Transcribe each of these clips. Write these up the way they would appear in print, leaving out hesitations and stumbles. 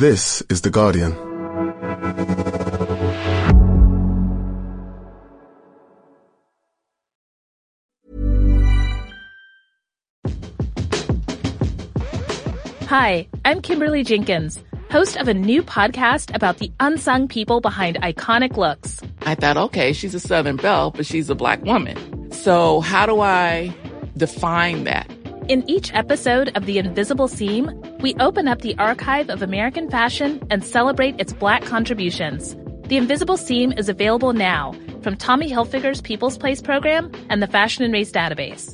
This is The Guardian. Hi, I'm Kimberly Jenkins, host of a new podcast about the unsung people behind iconic looks. I thought, okay, she's a Southern belle, but she's a Black woman. So how do I define that? In each episode of The Invisible Seam, we open up the archive of American fashion and celebrate its Black contributions. The Invisible Seam is available now from Tommy Hilfiger's People's Place program and the Fashion and Race database.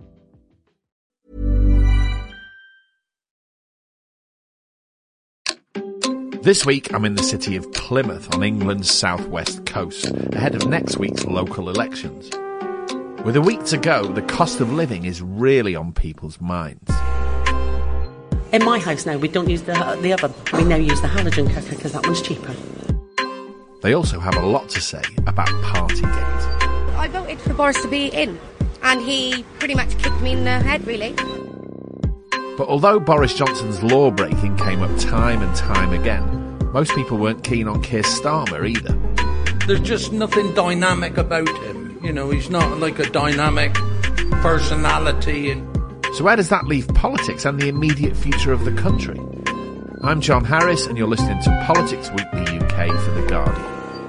This week, I'm in the city of Plymouth on England's southwest coast, ahead of next week's local elections. With a week to go, the cost of living is really on people's minds. In my house now, we don't use the oven. We now use the halogen cooker because that one's cheaper. They also have a lot to say about Partygate. I voted for Boris to be in, and he pretty much kicked me in the head, really. But although Boris Johnson's law-breaking came up time and time again, most people weren't keen on Keir Starmer either. There's just nothing dynamic about him. You know, he's not like a dynamic personality. So where does that leave politics and the immediate future of the country? I'm John Harris, and you're listening to Politics Weekly UK for The Guardian.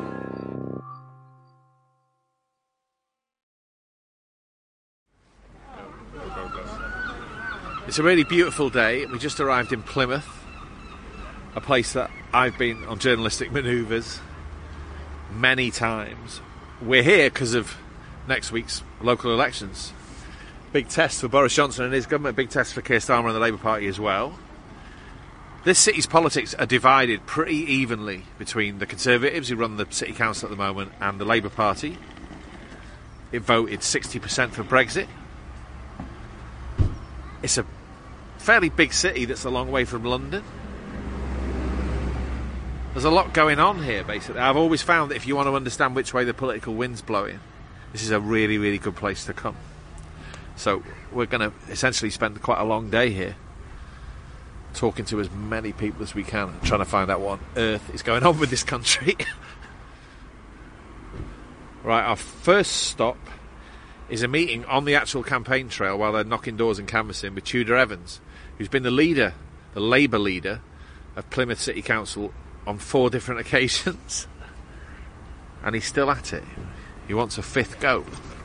It's a really beautiful day. We just arrived in Plymouth, a place that I've been on journalistic manoeuvres many times. We're here because of next week's local elections. Big test for Boris Johnson and his government, big test for Keir Starmer and the Labour Party as well. This city's politics are divided pretty evenly between the Conservatives, who run the city council at the moment, and the Labour Party. It voted 60% for Brexit. It's a fairly big city that's a long way from London. There's a lot going on here, basically. I've always found that if you want to understand which way the political wind's blowing, this is a really, really good place to come. So we're going to essentially spend quite a long day here talking to as many people as we can, trying to find out what on earth is going on with this country. Right, our first stop is a meeting on the actual campaign trail while they're knocking doors and canvassing with Tudor Evans, who's been the Labour leader of Plymouth City Council on 4 different occasions. And he's still at it. He wants a 5th go.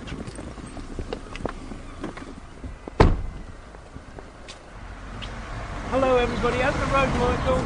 Hello everybody, out the road, Michael.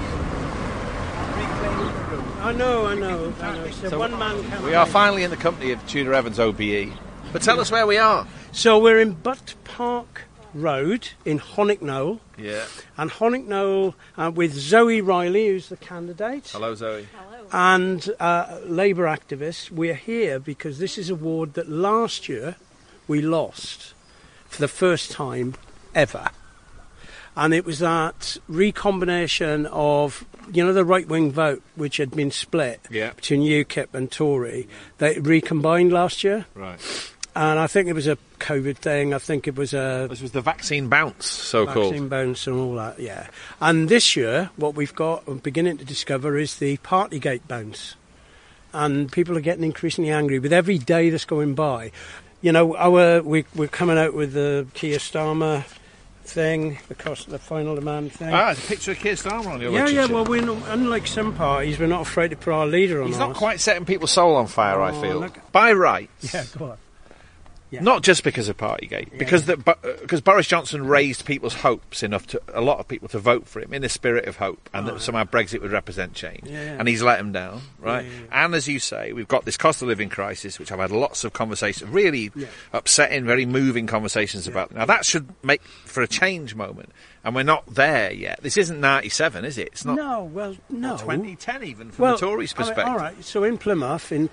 I know. It's a one-man campaign. We are finally in the company of Tudor Evans OBE. But tell us where we are. So we're in Butt Park Road in Honeck Knoll. Yeah. And Honeck Knoll with Zoe Riley, who's the candidate. Hello, Zoe. Hello. And Labour activists. We're here because this is a ward that last year we lost for the first time ever. And it was that recombination of, you know, the right-wing vote, which had been split between UKIP and Tory. They recombined last year. Right. And I think it was a COVID thing. I think it was This was the vaccine bounce, so-called. Vaccine bounce and all that, yeah. And this year, what we've got, I'm beginning to discover, is the Partygate bounce. And people are getting increasingly angry with every day that's going by. You know, we're coming out with the Keir Starmer thing, the final demand thing. There's a picture of Keir Starmer on your Yeah, well, we're not, unlike some parties, we're not afraid to put our leader on. He's not quite setting people's soul on fire, I feel. By rights. Yeah, go on. Yeah. Not just because of Partygate, because Boris Johnson raised people's hopes enough to a lot of people to vote for him in the spirit of hope, and that somehow Brexit would represent change, and he's let them down, right? And as you say, we've got this cost of living crisis, which I've had lots of conversations, really upsetting, very moving conversations about. Now that should make for a change moment, and we're not there yet. This isn't 97, is it? It's not. No, well, no. 2010 even from the Tories' perspective. All right. So in Plymouth in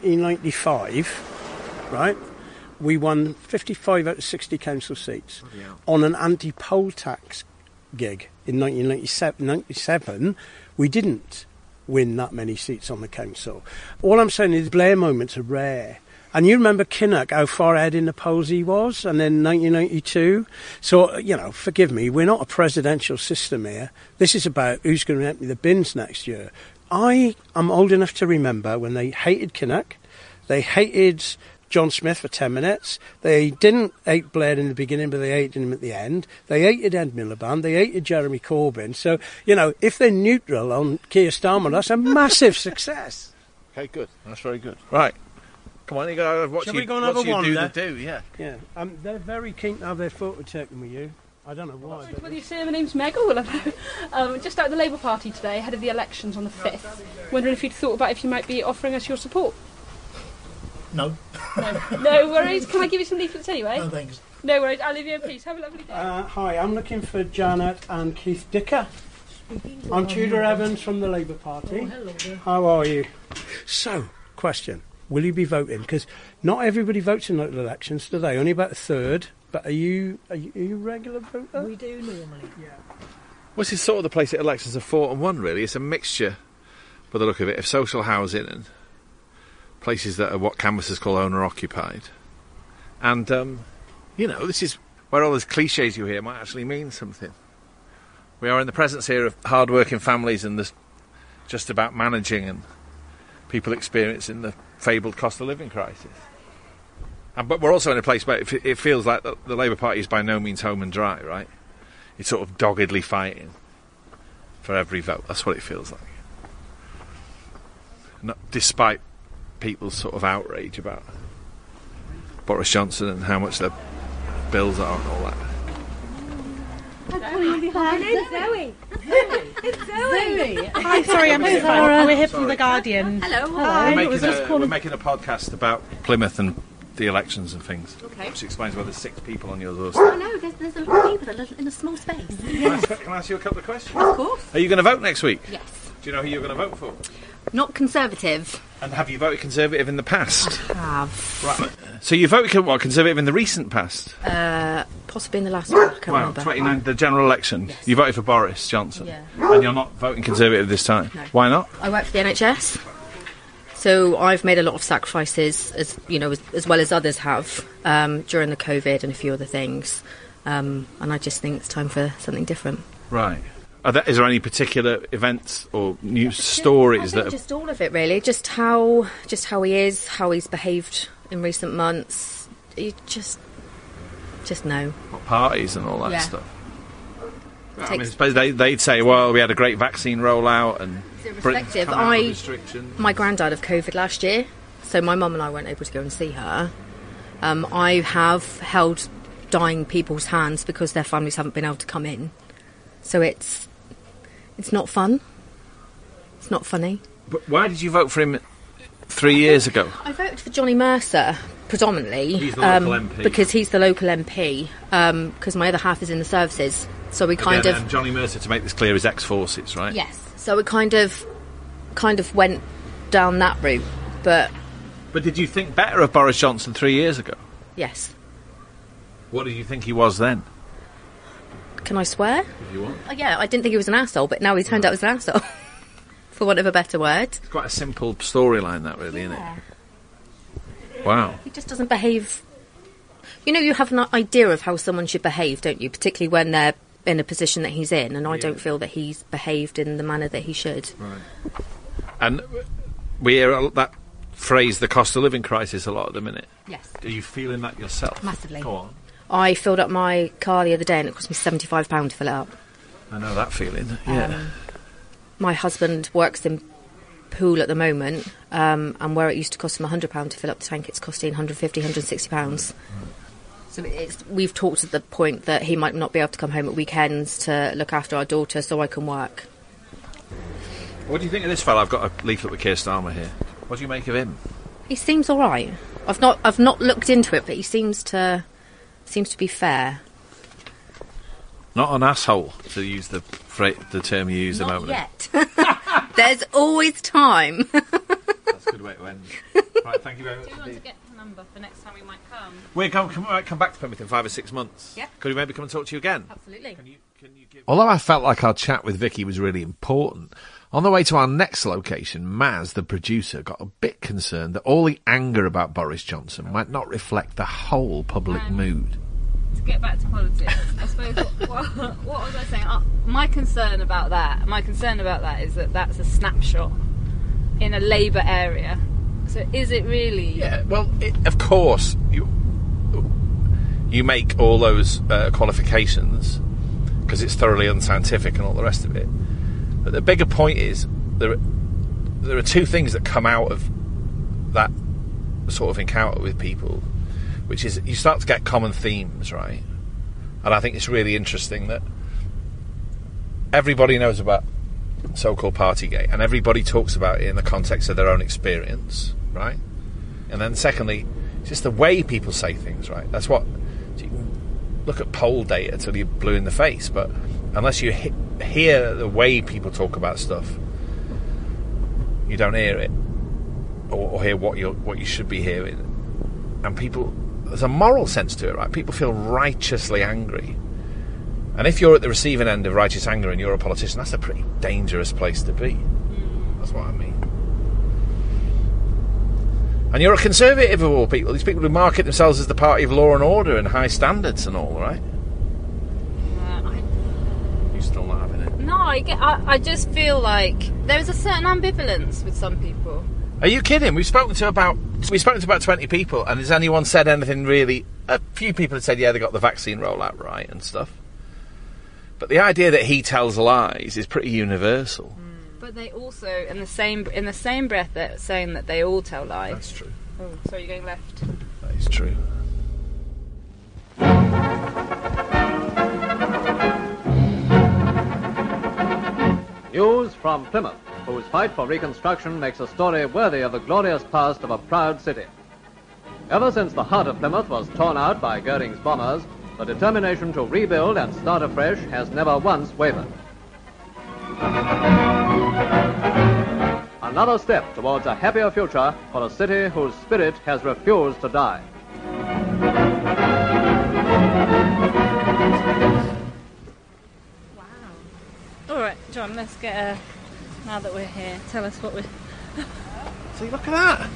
1995, right? We won 55 out of 60 council seats on an anti-poll tax gig in 1997. We didn't win that many seats on the council. All I'm saying is Blair moments are rare. And you remember Kinnock, how far ahead in the polls he was, and then 1992. So, forgive me, we're not a presidential system here. This is about who's going to empty the bins next year. I am old enough to remember when they hated Kinnock, they hated John Smith for 10 minutes. They didn't hate Blair in the beginning, but they hated him at the end. They hated Ed Miliband. They hated Jeremy Corbyn. So, if they're neutral on Keir Starmer, that's a massive success. Okay, good. That's very good. Right. Come on, you got what Shall you, we go and what have a you wander? do, yeah. Yeah. They're very keen to have their photo taken with you. I don't know why. Well, you say my name's Meg. Oh, hello. Just out of the Labour Party today, ahead of the elections on the 5th. Wondering if you'd thought about if you might be offering us your support. No. No worries. Can I give you some leaflets anyway? No, thanks. No worries. I'll leave you in peace. Have a lovely day. Hi, I'm looking for Janet and Keith Dicker. I'm Tudor Evans from the Labour Party. Oh, hello there. How are you? So, question. Will you be voting? Because not everybody votes in local elections, do they? Only about a third. But are you a regular voter? We do normally. Yeah. Well, this is sort of the place that elections are fought and won, really. It's a mixture, by the look of it, of social housing and places that are what canvassers call owner-occupied. And, this is where all those cliches you hear might actually mean something. We are in the presence here of hard-working families and just about managing and people experiencing the fabled cost of living crisis. But we're also in a place where it feels like the Labour Party is by no means home and dry, right? It's sort of doggedly fighting for every vote. That's what it feels like. Despite people's sort of outrage about Boris Johnson and how much their bills are and all that. Zoe. It's Zoe. Hi, sorry, I'm Sarah. We're here from The Guardian. Hello. We're making a podcast about Plymouth and the elections and things. Okay. Which explains why there's 6 people on your doorstep. Oh no, there's a lot of people in a small space. Can I ask you a couple of questions? Of course. Are you going to vote next week? Yes. Do you know who you're going to vote for? Not Conservative. And have you voted Conservative in the past? Have. Right. So you voted Conservative in the recent past? Possibly in the last one. I can't remember. 29, the general election. Yes. You voted for Boris Johnson. Yeah. And you're not voting Conservative this time. No. Why not? I work for the NHS. So I've made a lot of sacrifices, as well as others have, during the COVID and a few other things. And I just think it's time for something different. Right. Is there any particular events or news stories I think just all of it, really. Just how he is, how he's behaved in recent months. You just know. What, parties and all that Yeah. stuff? I suppose they'd say, well, we had a great vaccine rollout and Britain's come out of restrictions. My gran died of COVID last year, so my mum and I weren't able to go and see her. I have held dying people's hands because their families haven't been able to come in. So it's not fun. It's not funny. But why did you vote for him 3 years ago? I voted for Johnny Mercer predominantly. He's the local MP. Because he's the local MP. Because my other half is in the services, so we kind of. And Johnny Mercer, to make this clear, is ex-forces, right? Yes. So we kind of went down that route, but. But did you think better of Boris Johnson 3 years ago? Yes. What did you think he was then? Can I swear? If you want. Yeah, I didn't think he was an arsehole, but now he turned out as an arsehole. For want of a better word. It's quite a simple storyline, that, really, isn't it? Wow. He just doesn't behave. You have an idea of how someone should behave, don't you? Particularly when they're in a position that he's in, and I don't feel that he's behaved in the manner that he should. Right. And we hear that phrase, the cost of living crisis, a lot at the minute. Yes. Are you feeling that yourself? Massively. Go on. I filled up my car the other day and it cost me £75 to fill it up. I know that feeling, yeah. My husband works in Poole at the moment, and where it used to cost him £100 to fill up the tank, it's costing £150, £160. So we've talked at the point that he might not be able to come home at weekends to look after our daughter so I can work. What do you think of this fella? I've got a leaflet with Keir Starmer here. What do you make of him? He seems all right. I've not looked into it, but he seems to be fair. Not an asshole, to use the term you used a moment ago. Not yet. There's always time. That's a good way to end. Right, thank you very much. Do you want to get the number for next time we might come? We might come back to Plymouth in 5 or 6 months. Yeah. Could we maybe come and talk to you again? Absolutely. Can you give Although I felt like our chat with Vicky was really important, on the way to our next location, Maz, the producer, got a bit concerned that all the anger about Boris Johnson might not reflect the whole public mood. To get back to politics, I suppose, what was I saying? My concern about that is that that's a snapshot in a Labour area. So is it really? Yeah, well, of course, you make all those qualifications because it's thoroughly unscientific and all the rest of it. But the bigger point is there are two things that come out of that sort of encounter with people, which is you start to get common themes, right? And I think it's really interesting that everybody knows about so-called Partygate and everybody talks about it in the context of their own experience, right? And then secondly, it's just the way people say things, right? That's what... You can look at poll data till you're blue in the face, but unless you hear the way people talk about stuff, you don't hear it or hear what you should be hearing. And people... There's a moral sense to it, right? People feel righteously angry. And if you're at the receiving end of righteous anger and you're a politician, that's a pretty dangerous place to be. That's what I mean. And you're a conservative of all people. These people who market themselves as the party of law and order and high standards and all, right? You're still not having it. No, I just feel like there is a certain ambivalence with some people. Are you kidding? We've spoken to about 20 people, and has anyone said anything really? A few people have said, yeah, they got the vaccine rollout right and stuff. But the idea that he tells lies is pretty universal. But they also, in the same breath, they're saying that they all tell lies. That's true. Oh, sorry, you're going left. That is true. News from Plymouth, whose fight for reconstruction makes a story worthy of the glorious past of a proud city. Ever since the heart of Plymouth was torn out by Goering's bombers, the determination to rebuild and start afresh has never once wavered. Another step towards a happier future for a city whose spirit has refused to die. All right, John, let's get now that we're here, tell us what we're... See, look at that.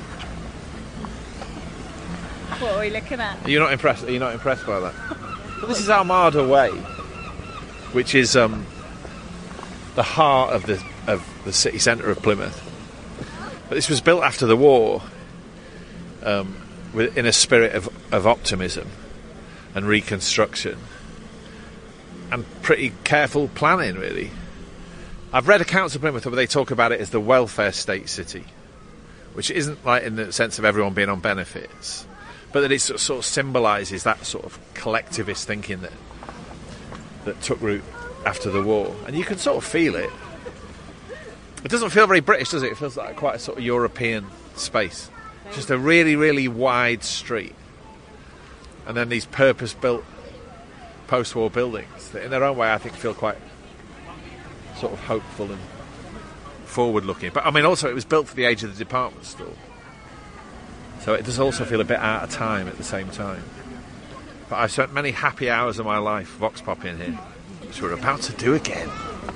What are we looking at? Are you not impressed by that? Well, this is Armada Way, which is the heart of the city centre of Plymouth. But this was built after the war in a spirit of optimism and reconstruction and pretty careful planning, really. I've read accounts of Plymouth where they talk about it as the welfare state city, which isn't like in the sense of everyone being on benefits, but that it sort of symbolises that sort of collectivist thinking that took root after the war. And you can sort of feel it. It doesn't feel very British, does it? It feels like quite a sort of European space. Just a really, really wide street. And then these purpose-built post-war buildings that in their own way I think feel quite sort of hopeful and forward-looking. But I mean also it was built for the age of the department store. So it does also feel a bit out of time at the same time. But I've spent many happy hours of my life vox popping here, which we're about to do again.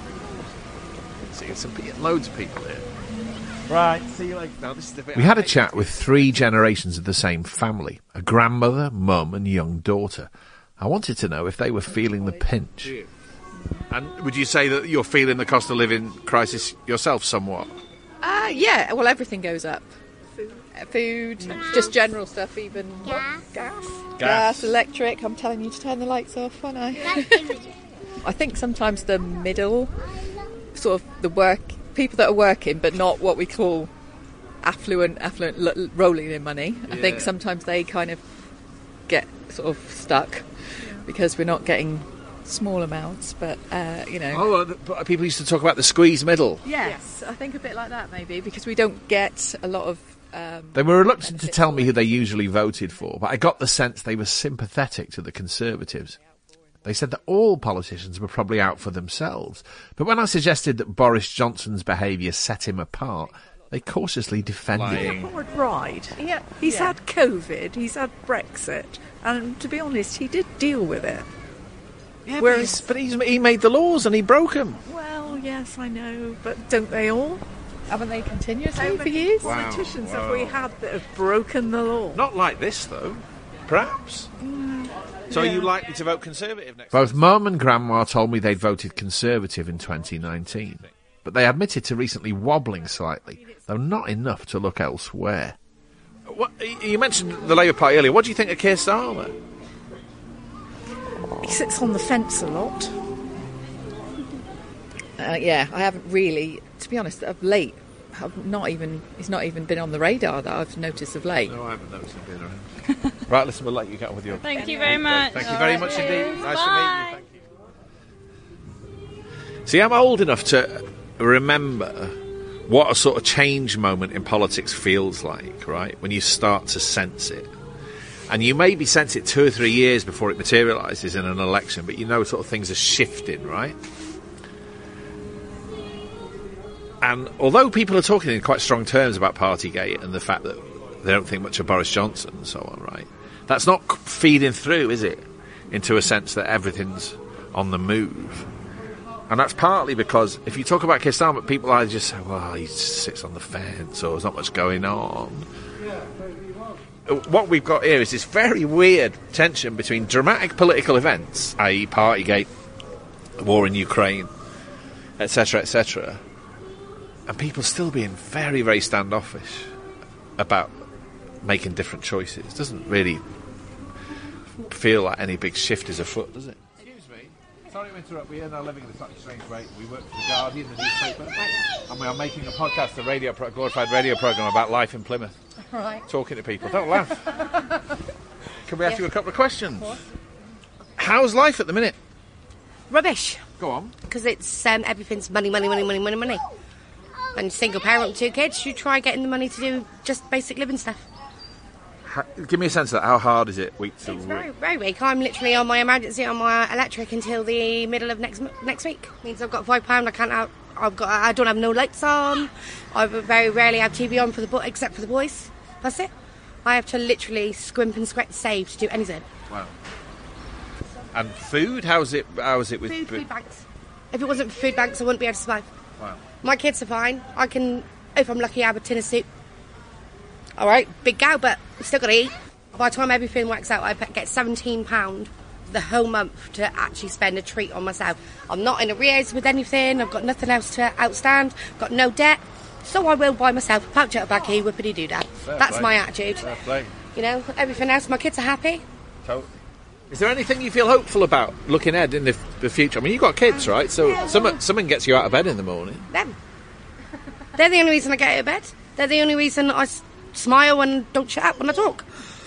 Seeing loads of people here. Right, see you later. Now, this is the bit. We had a chat with 3 generations of the same family, a grandmother, mum and young daughter. I wanted to know if they were feeling the pinch. And would you say that you're feeling the cost of living crisis yourself somewhat? Yeah, well everything goes up. Food, just general stuff, even gas, electric. I'm telling you to turn the lights off, aren't I? I think sometimes the middle, sort of the people that are working, but not what we call affluent, rolling in money. Yeah. I think sometimes they kind of get sort of stuck because we're not getting small amounts, but you know. Oh, people used to talk about the squeeze middle. Yes, I think a bit like that maybe, because we don't get a lot of. They were reluctant to tell me who they usually voted for, but I got the sense they were sympathetic to the Conservatives. They said that all politicians were probably out for themselves, but when I suggested that Boris Johnson's behaviour set him apart, they cautiously defended him. It's a hard ride. He's had COVID, he's had Brexit, and to be honest, he did deal with it. Yeah, Whereas, but he made the laws and he broke them. well, yes, I know, but don't they all? Haven't they continuously How for many years? politicians have we had that have broken the law? Not like this, though. Perhaps. So are yeah. you likely to vote Conservative next? Both Mum and Grandma told me they'd voted Conservative in 2019, but they admitted to recently wobbling slightly, though not enough to look elsewhere. You mentioned the Labour Party earlier. What do you think of Keir Starmer? He sits on the fence a lot. Yeah, I haven't really, to be honest, of late. He's not even been on the radar that I've noticed of late. No, I haven't noticed him being around. Right, listen, we'll let you get on with your... Thank you very much. Thank you very much indeed. Nice Bye. to meet you. Thank you. See, I'm old enough to remember what a sort of change moment in politics feels like, right? When you start to sense it. And you maybe sense it 2 or 3 years before it materialises in an election, but you know sort of things are shifting, right? And although people are talking in quite strong terms about Partygate and the fact that they don't think much of Boris Johnson and so on, right? That's not feeding through, is it? Into a sense that everything's on the move. And that's partly because if you talk about Keir Starmer, people either just say, well, he sits on the fence or there's not much going on. What we've got here is this very weird tension between dramatic political events, i.e. Partygate, the war in Ukraine, etc., etc., and people still being very, very standoffish about making different choices. It doesn't really feel like any big shift is afoot, does it? Excuse me. Sorry to interrupt. We are now living in a slightly strange way. We work for The Guardian, the newspaper, and we are making a podcast, a glorified radio programme about life in Plymouth. Right. Talking to people. Don't laugh. Can we ask you a couple of questions? How's life at the minute? Rubbish. Go on. Because it's everything's money. And single parent with 2 kids, you try getting the money to do just basic living stuff. Give me a sense of that. How hard is it week to It's week? very, very weak. I'm literally on my emergency on my electric until the middle of next week. Means I've got £5. I can't out. I don't have no lights on. I very rarely have TV on except for the boys. That's it. I have to literally scrimp and save to do anything. Wow. And food? How's it with food banks? If it wasn't for food banks, I wouldn't be able to survive. Wow. My kids are fine. I can, if I'm lucky, have a tin of soup. All right, big gal, but still got to eat. By the time everything works out, I get £17 the whole month to actually spend a treat on myself. I'm not in arrears with anything. I've got nothing else to outstand. Got no debt. So I will buy myself a pouch of tobacco, whippity-doo-dah. That's my attitude. Fair play. You know, everything else, my kids are happy. Totally. Is there anything you feel hopeful about looking ahead in the future? I mean, you've got kids, right? So something gets you out of bed in the morning. Them. They're the only reason I get out of bed. They're the only reason I smile and don't shut up when I talk.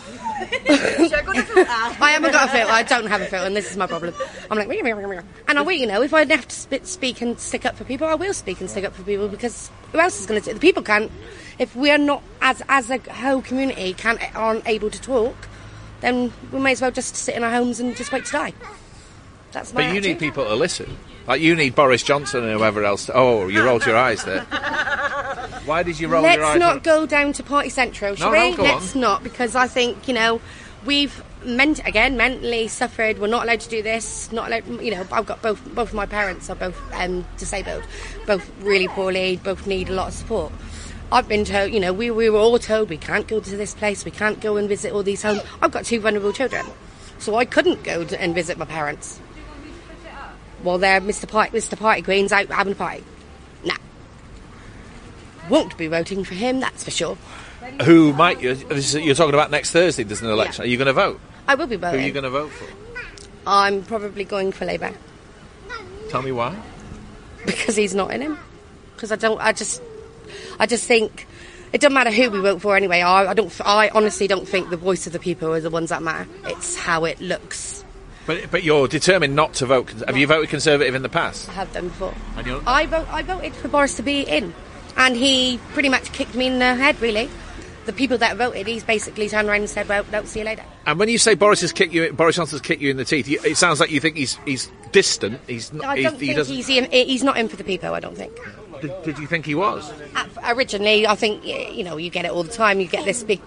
I haven't got a filter. I don't have a filter, and this is my problem. I'm like, and I will, you know, if I have to speak and stick up for people, I will speak and stick up for people, because who else is going to do it? The people can't. If we are not, as a whole community, aren't able to talk, then we may as well just sit in our homes and just wait to die. That's my But you need people to listen. Like, you need Boris Johnson and whoever else. Oh, you rolled your eyes there. Why did you roll your eyes? Let's not go down to Party Central, shall we? Go Let's on. not, because I think, you know, we've mentally suffered. We're not allowed to do this. Not allowed. You know, I've got both of my parents are both disabled, both really poorly, both need a lot of support. I've been told, you know, we were all told we can't go to this place, we can't go and visit all these homes. I've got 2 vulnerable children, so I couldn't go and visit my parents. Well, there, Mr. Party Green's out having a party. Nah. Won't be voting for him, that's for sure. Who might you? You're talking about next Thursday, there's an election. Yeah. Are you going to vote? I will be voting. Who are you going to vote for? I'm probably going for Labour. Tell me why. Because he's not in him. Because I just think it doesn't matter who we vote for anyway. I honestly don't think the voice of the people are the ones that matter. It's how it looks. But you're determined not to vote. Have you voted Conservative in the past? I have done before. And I voted for Boris to be in, and he pretty much kicked me in the head. Really, the people that voted, he's basically turned around and said, "Well, don't see you later." And when you say Boris Johnson's kicked you in the teeth, it sounds like you think he's distant. He's not. I don't think he's not in for the people. I don't think. Did you think he was? Originally, I think, you know, you get it all the time. You get this big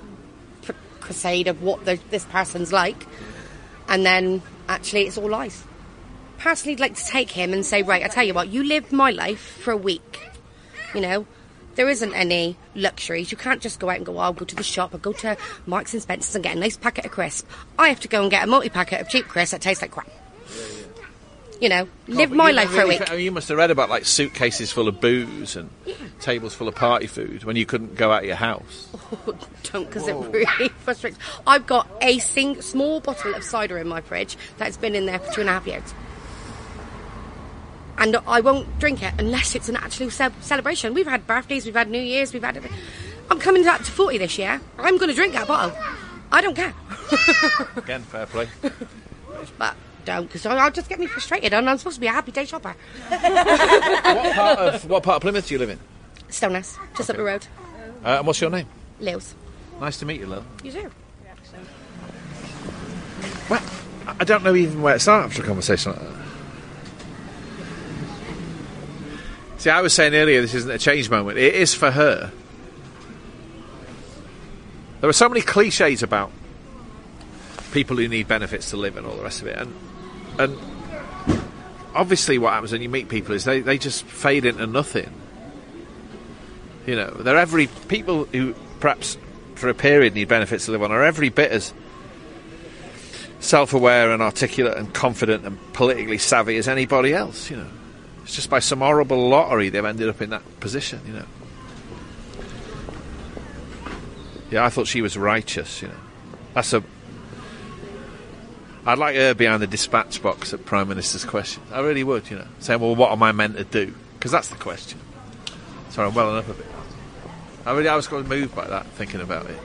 crusade of what this person's like, and then actually it's all lies. personally like to take him and say, right, I tell you what, you live my life for a week. You know, there isn't any luxuries. You can't just go out and go, I'll go to the shop or go to Marks and Spencer's and get a nice packet of crisps. I have to go and get a multi-packet of cheap crisps that taste like crap. You know, live my life for a week. You must have read about like suitcases full of booze and tables full of party food when you couldn't go out of your house. Oh, don't, because it really frustrates. I've got a small bottle of cider in my fridge that's been in there for 2.5 years. And I won't drink it unless it's an actual celebration. We've had birthdays, we've had New Year's, we've had everything. I'm coming up to 40 this year. I'm going to drink that bottle. I don't care. Again, fair play. But don't, because I'll just get me frustrated, and I'm supposed to be a happy day shopper. What part of Plymouth do you live in? Stonehouse, just up the road. And what's your name? Lils. Nice to meet you, Lil. You too. Well, I don't know even where to start after a conversation like that. See, I was saying earlier this isn't a change moment. It is for her. There are so many cliches about people who need benefits to live and all the rest of it. And obviously what happens when you meet people is they just fade into nothing. You know, people who perhaps for a period need benefits to live on are every bit as self-aware and articulate and confident and politically savvy as anybody else, you know. It's just by some horrible lottery they've ended up in that position, you know. Yeah, I thought she was righteous, you know. I'd like her behind the dispatch box at Prime Minister's question. I really would, you know. Saying, well, what am I meant to do? Because that's the question. Sorry, I'm welling up a bit. I was quite moved by that, thinking about it.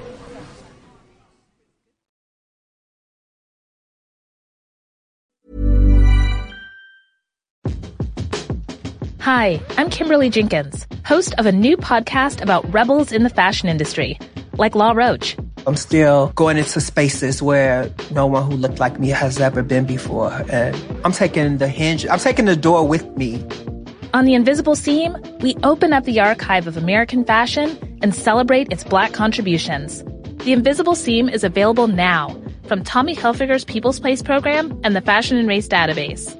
Hi, I'm Kimberly Jenkins, host of a new podcast about rebels in the fashion industry, like Law Roach. I'm still going into spaces where no one who looked like me has ever been before. And I'm taking the door with me. On The Invisible Seam, we open up the archive of American fashion and celebrate its Black contributions. The Invisible Seam is available now from Tommy Hilfiger's People's Place program and the Fashion and Race database.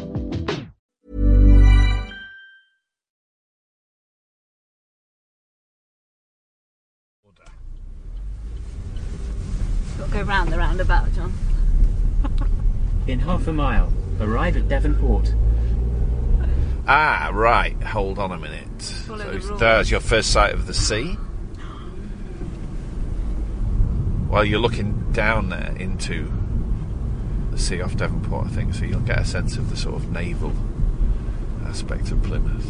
Go round the roundabout, John. In half a mile, arrive at Devonport. Ah, right. Hold on a minute. So there's your first sight of the sea? Well, you're looking down there into the sea off Devonport, I think, so you'll get a sense of the sort of naval aspect of Plymouth.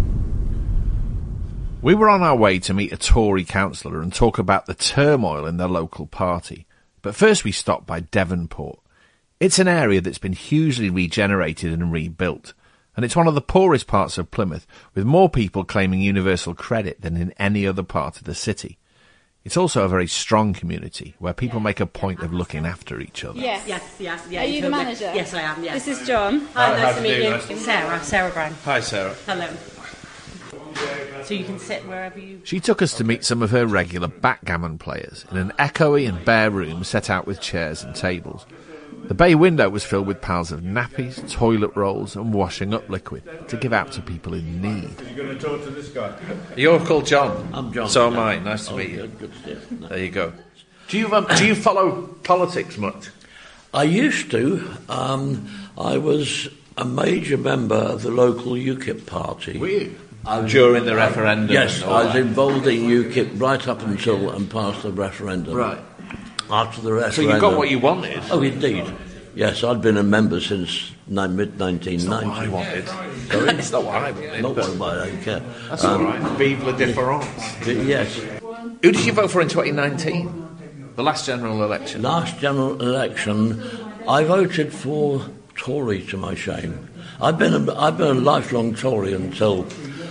We were on our way to meet a Tory councillor and talk about the turmoil in their local party. But first we stopped by Devonport. It's an area that's been hugely regenerated and rebuilt, and it's one of the poorest parts of Plymouth, with more people claiming universal credit than in any other part of the city. It's also a very strong community, where people make a point of looking after each other. Yes. Yeah, Are you the manager? Yes, I am, yes. This is John. Hi, nice to do, meet you. nice to meet you. Sarah Brown. Hi, Sarah. Hello. So you can sit wherever you... She took us to meet some of her regular backgammon players in an echoey and bare room set out with chairs and tables. The bay window was filled with piles of nappies, toilet rolls and washing up liquid to give out to people in need. Are you going to talk to this guy? You're called John. I'm John. So am I. Nice to meet you. Good stuff. There you go. Do you follow politics much? I used to. I was a major member of the local UKIP party. Were you? During the referendum? Yes, I was involved in UKIP right up until and past the referendum. Right. After the referendum. So you got what you wanted? Oh, indeed. Yes, I'd been a member since mid-1990. That's not what I wanted. Sorry? That's not what I wanted. Not what I don't care. That's all right. Vive la différence. Yes. Who did you vote for in 2019? The last general election? Last general election, I voted for Tory, to my shame. I've been a lifelong Tory until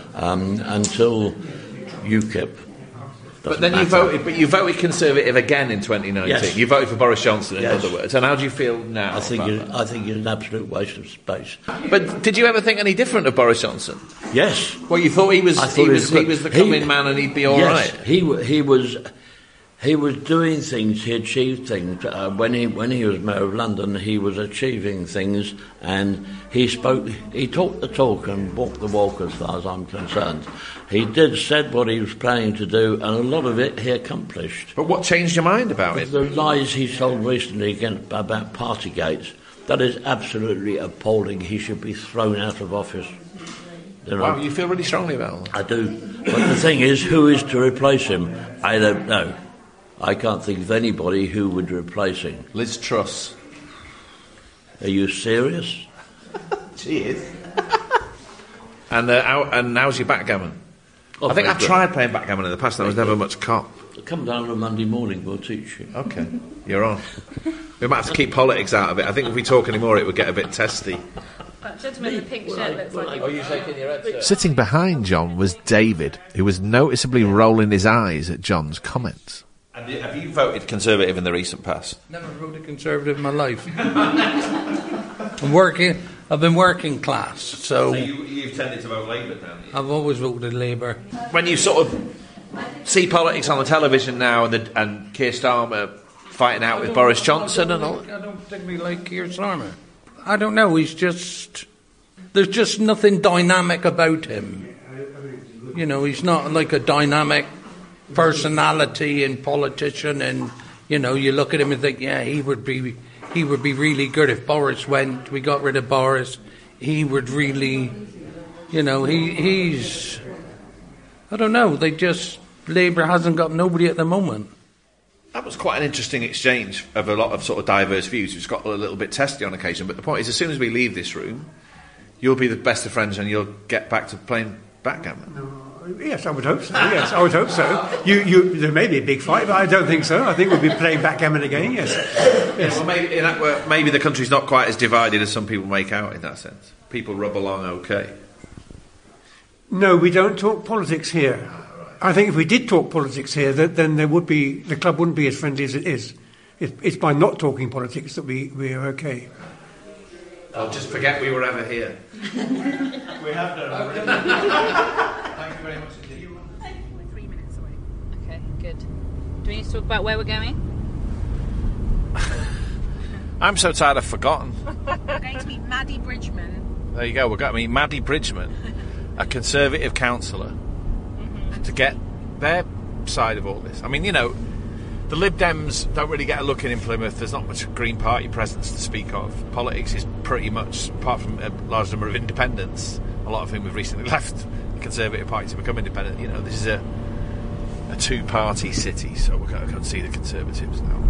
UKIP. But then you voted Conservative again in 2019. Yes. You voted for Boris Johnson, in Yes. other words. And how do you feel now? I think it's an absolute waste of space. But did you ever think any different of Boris Johnson? Yes. Well, you thought he was the coming man and he'd be all yes, right. He was. He was doing things, he achieved things. When he was Mayor of London, he was achieving things, and he talked the talk and walked the walk as far as I'm concerned. He said what he was planning to do, and a lot of it he accomplished. But what changed your mind about it? The lies he told recently about Partygate, that is absolutely appalling. He should be thrown out of office. You know? Wow, you feel really strongly about that? I do. But the thing is, who is to replace him? I don't know. I can't think of anybody who would replace him. Liz Truss. Are you serious? She is. And how's your backgammon? Oh, I think very I've good. tried playing backgammon in the past and I was never much cop. Come down on a Monday morning, we'll teach you. Okay, you're on. We might have to keep politics out of it. I think if we talk anymore it would get a bit testy. That gentleman in the pink shirt looks like... Oh, you shaking your head, sir? Sitting behind John was David, who was noticeably rolling his eyes at John's comments. And have you voted Conservative in the recent past? Never voted Conservative in my life. I've been working class, so you've tended to vote Labour, haven't you? I've always voted Labour. When you sort of see politics on the television now and Keir Starmer fighting out with Boris Johnson and all... I don't particularly like Keir Starmer. I don't know, there's just nothing dynamic about him. You know, he's not like a dynamic personality and politician, and you know, you look at him and think, yeah, he would be really good if Boris went. We got rid of Boris. He would really, you know, he's. I don't know. Labour hasn't got nobody at the moment. That was quite an interesting exchange of a lot of sort of diverse views, which got a little bit testy on occasion. But the point is, as soon as we leave this room, you'll be the best of friends and you'll get back to playing backgammon. Yes, I would hope so. Yes, I would hope so. There may be a big fight, but I don't think so. I think we'll be playing backgammon again. Yes. Yes. Well, maybe the country's not quite as divided as some people make out in that sense. People rub along okay. No, we don't talk politics here. I think if we did talk politics here, then the club wouldn't be as friendly as it is. It's by not talking politics that we are okay. I'll just forget we were ever here. We have done already. Thank you very much indeed. We're 3 minutes away. Okay, good. Do we need to talk about where we're going? I'm so tired I've forgotten. We're going to meet Maddie Bridgman. There you go, we're going to meet Maddie Bridgman, a Conservative councillor, to get their side of all this. I mean, you know, the Lib Dems don't really get a look in Plymouth. There's not much Green Party presence to speak of. Politics is pretty much, apart from a large number of independents, a lot of whom have recently left the Conservative Party to become independent. You know, this is a two-party city, so we're going to go and see the Conservatives now.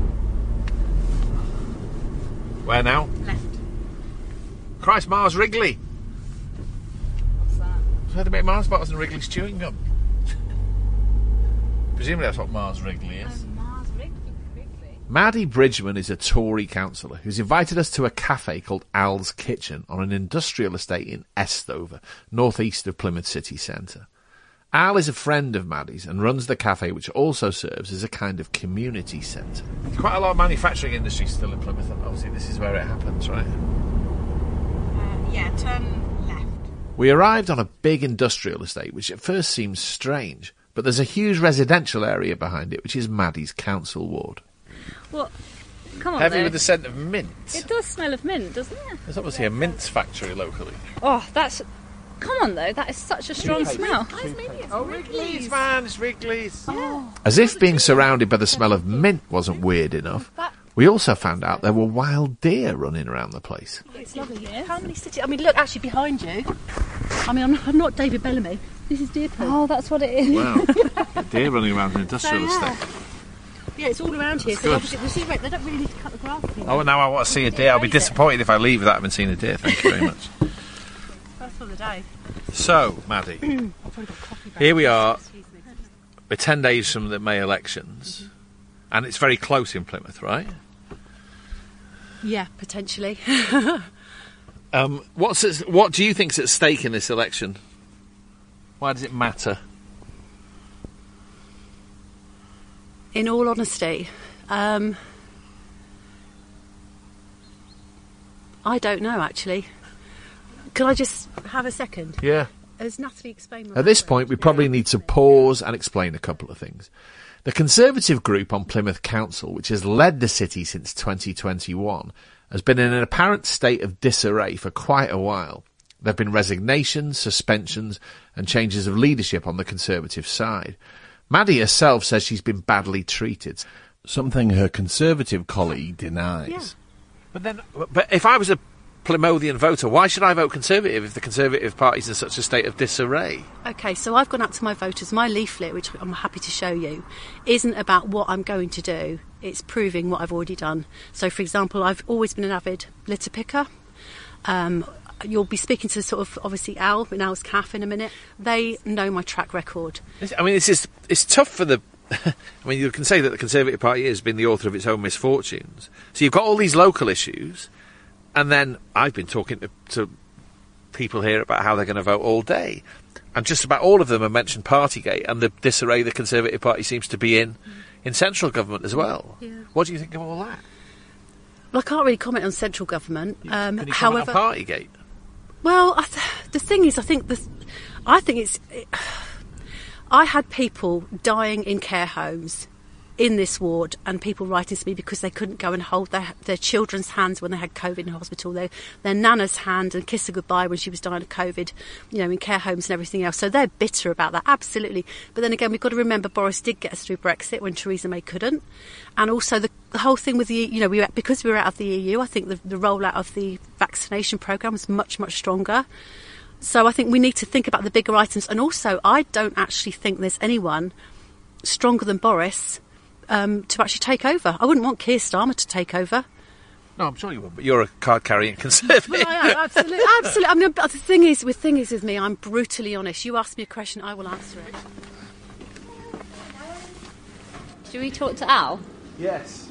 Where now? Left. Christ, Mars Wrigley. What's that? I've heard about Mars bars and Wrigley's chewing gum. Presumably that's what Mars Wrigley is. Mars Wrigley. Maddie Bridgman is a Tory councillor who's invited us to a cafe called Al's Kitchen on an industrial estate in Estover, northeast of Plymouth city centre. Al is a friend of Maddie's and runs the cafe, which also serves as a kind of community centre. Quite a lot of manufacturing industry still in Plymouth, and obviously this is where it happens, right? Yeah, turn left. We arrived on a big industrial estate, which at first seems strange, but there's a huge residential area behind it, which is Maddie's council ward. Well, come on, Heavy though. with the scent of mint. It does smell of mint, doesn't it? There's obviously a mint factory locally. Oh, that's... Come on, though. That is such a strong smell. Wrigley's, man, it's Wrigley's. Oh. As if being surrounded by the smell of mint wasn't weird enough, we also found out there were wild deer running around the place. It's lovely here. How many cities? I mean, look, actually behind you. I mean, I'm not David Bellamy. This is deer poo. Oh, that's what it is. Wow. Deer running around an industrial estate. Yeah, it's all around here. That's So good. obviously, you see, right, they don't really need to cut the grass. Oh, now I want to see a deer. I'll be disappointed if I leave without having seen a deer. Thank you very much. That's for the day. So, Maddie, here we are. We're 10 days from the May elections, and it's very close in Plymouth, right? Yeah, potentially. What do you think's at stake in this election? Why does it matter? In all honesty, I don't know, actually. Can I just have a second? Yeah. Has Natalie explained... At this point, we probably need to pause and explain a couple of things. The Conservative group on Plymouth Council, which has led the city since 2021, has been in an apparent state of disarray for quite a while. There have been resignations, suspensions and changes of leadership on the Conservative side. Maddie herself says she's been badly treated, something her Conservative colleague denies. Yeah. But if I was a Plymouthian voter, why should I vote Conservative if the Conservative Party's in such a state of disarray? OK, so I've gone out to my voters. My leaflet, which I'm happy to show you, isn't about what I'm going to do. It's proving what I've already done. So, for example, I've always been an avid litter picker. You'll be speaking to sort of, obviously, Al in Al's Cafe in a minute. They know my track record. I mean, it's tough for the... I mean, you can say that the Conservative Party has been the author of its own misfortunes. So you've got all these local issues, and then I've been talking to people here about how they're going to vote all day. And just about all of them have mentioned Partygate and the disarray the Conservative Party seems to be in central government as thing Yeah. What do you think of all that? Well, I can't really comment on central government. Can you however, comment on Partygate? Well, the thing is, I had people dying in care homes in this ward, and people writing to me because they couldn't go and hold their children's hands when they had COVID in hospital, their nana's hand, and kiss her goodbye when she was dying of COVID, in care homes and everything else. So they're bitter about that, absolutely. But then again, we've got to remember Boris did get us through Brexit when Theresa May couldn't. And also the whole thing with because we were out of the EU, I think the rollout of the vaccination programme was much, much stronger. So I think we need to think about the bigger items. And also, I don't actually think there's anyone stronger than Boris to actually take over. I wouldn't want Keir Starmer to take over. No, I'm sure you would, but you're a card-carrying Conservative. Well, I am, absolutely. I mean, the thing is with me, I'm brutally honest. You ask me a question, I will answer it. Should we talk to Al? Yes.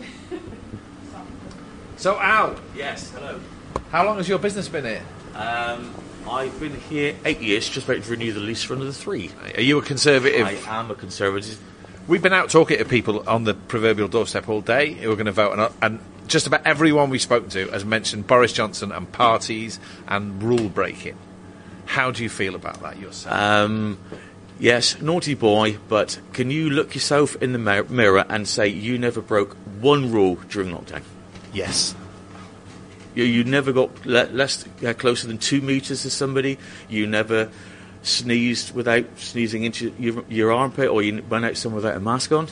So, Al. Yes, hello. How long has your business been here? I've been here 8 years, just waiting to renew the lease for another 3. Are you a Conservative? I am a Conservative. We've been out talking to people on the proverbial doorstep all day who are going to vote, and just about everyone we've spoken to has mentioned Boris Johnson and parties and rule breaking. How do you feel about that yourself? Yes, naughty boy, but can you look yourself in the mirror and say you never broke one rule during lockdown? Yes. You never got less closer than 2 metres to somebody. You never sneezed without sneezing into your armpit, or you went out somewhere without a mask on.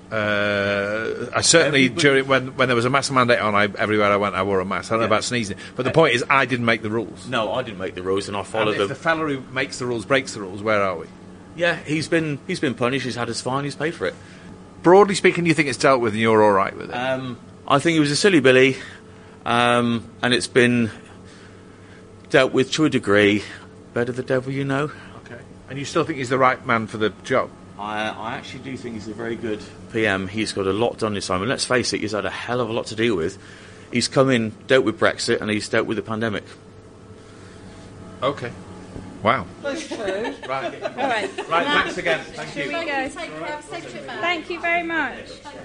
I certainly, during when there was a mask mandate on, everywhere I went, I wore a mask. I don't know about sneezing, but the point is, I didn't make the rules. No, I didn't make the rules, and I followed them. If the fella who makes the rules breaks the rules, where are we? Yeah, he's been punished. He's had his fine. He's paid for it. Broadly speaking, you think it's dealt with, and you're all right with it? I think he was a silly Billy, and it's been dealt with to a degree. Better the devil you know. Okay. And you still think he's the right man for the job? I actually do think he's a very good PM. He's got a lot done this time, and let's face it, he's had a hell of a lot to deal with. He's come in, dealt with Brexit, and he's dealt with the pandemic. Okay. Wow. That's true. Right. All right. Right, thanks again. Thank you. Here we go. Thank you very much.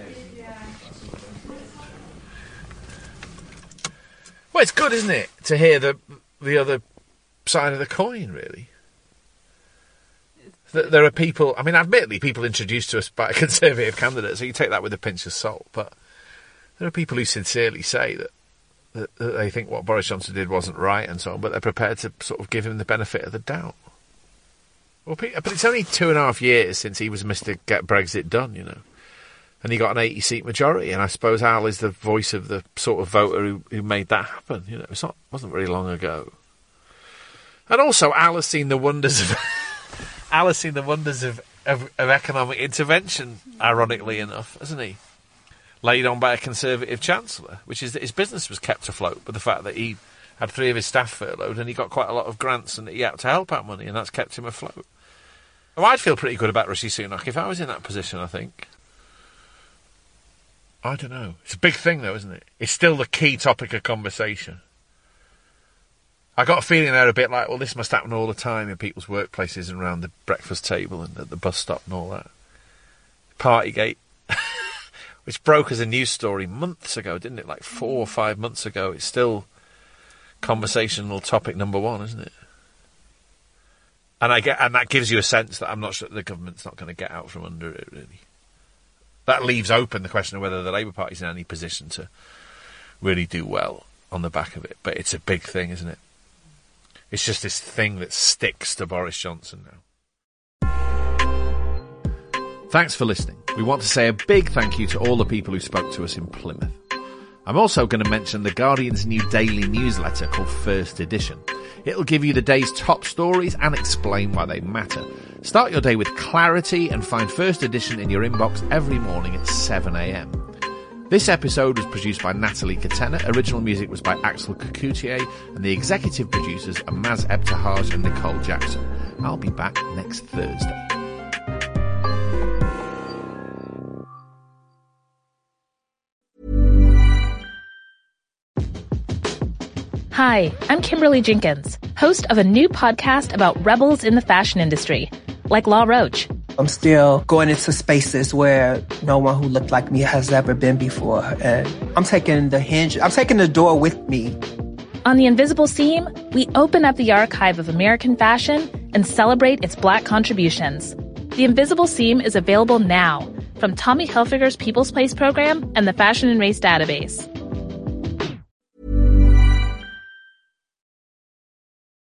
Well, it's good, isn't it, to hear the other side of the coin, really. There are people, I mean, admittedly, people introduced to us by a Conservative candidate, so you take that with a pinch of salt, but there are people who sincerely say that they think what Boris Johnson did wasn't right and so on, but they're prepared to sort of give him the benefit of the doubt. Well, but it's only 2.5 years since he was Mr. Get Brexit Done, and he got an 80-seat majority, and I suppose Al is the voice of the sort of voter who made that happen. It wasn't very long ago. And also, Al has seen the wonders of of economic intervention, ironically enough, hasn't he? Laid on by a Conservative Chancellor, which is that his business was kept afloat by the fact that he had 3 of his staff furloughed and he got quite a lot of grants and he had to help out money, and that's kept him afloat. Well, I'd feel pretty good about Rishi Sunak if I was in that position, I think. I don't know. It's a big thing, though, isn't it? It's still the key topic of conversation. I got a feeling they're a bit like, well, this must happen all the time in people's workplaces and around the breakfast table and at the bus stop and all that. Partygate, which broke as a news story months ago, didn't it? Like 4 or 5 months ago. It's still conversational topic number 1, isn't it? And that gives you a sense that I'm not sure the government's not going to get out from under it, really. that leaves open the question of whether the Labour Party's in any position to really do well on the back of it. But it's a big thing, isn't it? It's just this thing that sticks to Boris Johnson now. Thanks for listening. We want to say a big thank you to all the people who spoke to us in Plymouth. I'm also going to mention The Guardian's new daily newsletter called First Edition. It'll give you the day's top stories and explain why they matter. Start your day with clarity and find First Edition in your inbox every morning at 7 a.m. This episode was produced by Natalie Katena, original music was by Axel Kakoutié, and the executive producers are Maz Ebtahaj and Nicole Jackson. I'll be back next Thursday. Hi, I'm Kimberly Jenkins, host of a new podcast about rebels in the fashion industry, like Law Roach. I'm still going into spaces where no one who looked like me has ever been before. And I'm taking the door with me. On The Invisible Seam, we open up the archive of American fashion and celebrate its Black contributions. The Invisible Seam is available now from Tommy Hilfiger's People's Place program and the Fashion and Race database.